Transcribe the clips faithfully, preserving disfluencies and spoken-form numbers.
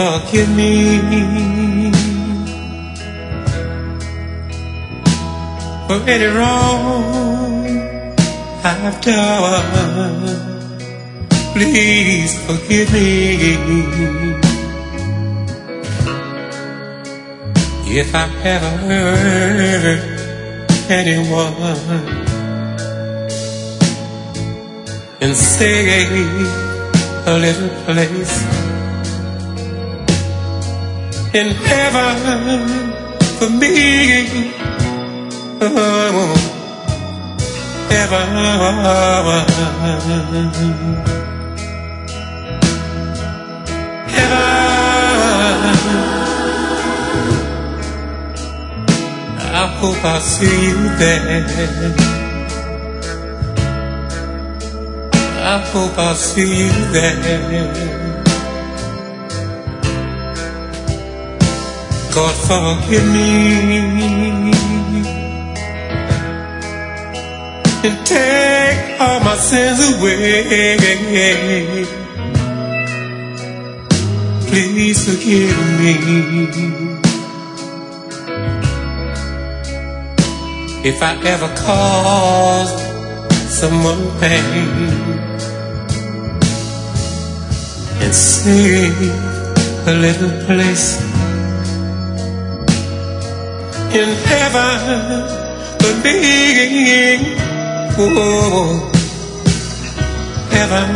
forgive me for any wrong I've done. Please forgive me if I ever hurt anyone, and save a little place in heaven for me. Oh, heaven. I hope I'll see you there. I hope I'll see you there. God forgive me and take all my sins away. Please forgive me if I ever caused someone pain, and save a little place in heaven for me. Oh, heaven.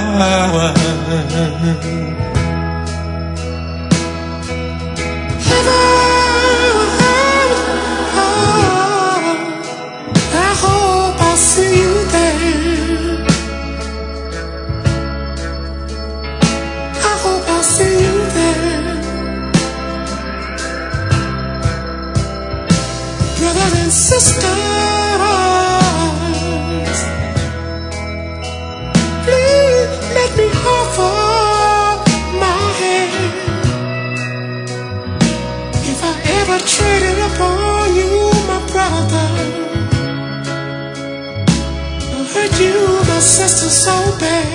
Brothers and sisters, please let me offer my hand. If I ever traded upon you, my brother, I hurt you, my sister, so bad.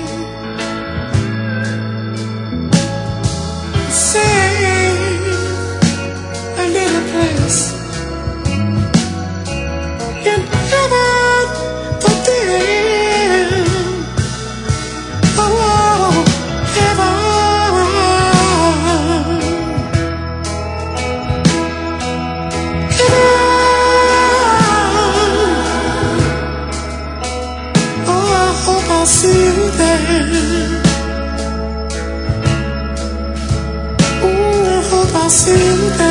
Save a little place in heaven for them. Oh, heaven. Heaven. Oh, I hope I'll see you there. Ooh, I hope I'll see you there.